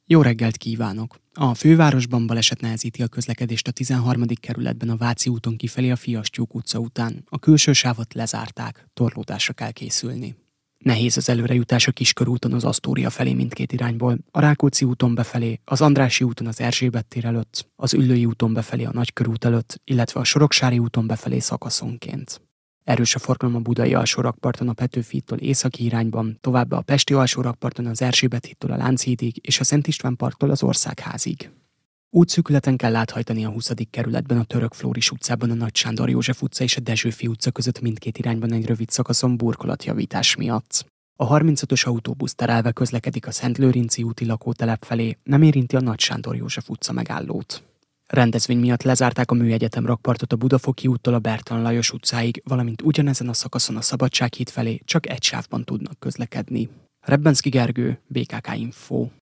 Jó reggelt kívánok! A fővárosban baleset nehezíti a közlekedést a 13. kerületben a Váci úton kifelé a Fiastyúk utca után. A külső sávot lezárták, torlódásra kell készülni. Nehéz az előrejutás a Kiskörúton az Asztória felé mindkét irányból, a Rákóczi úton befelé, az Andrássy úton az Erzsébet tér előtt, az Üllői úton befelé a Nagykörút előtt, illetve a Soroksári úton befelé szakaszonként. Erős a forgalom a Budai alsórakparton a Petőfi hídtól északi irányban, továbbá a Pesti alsórakparton az Erzsébet hídtól a Lánchídig és a Szent István parktól az Országházig. Útszűkületen kell áthajtani a 20. kerületben a Török Flóris utcában a Nagy Sándor József utca és a Dezsőfi utca között mindkét irányban egy rövid szakaszon burkolatjavítás miatt. A 35-ös autóbusz terelve közlekedik a Szentlőrinci úti lakótelep felé, nem érinti a Nagy Sándor József utca megállót. Rendezvény miatt lezárták a Műegyetem rakpartot a Budafoki úttól a Bertalan Lajos utcáig, valamint ugyanezen a szakaszon a Szabadsághíd felé csak egy sávban tudnak közlekedni. Rebbenszky Gergő, BKK Info.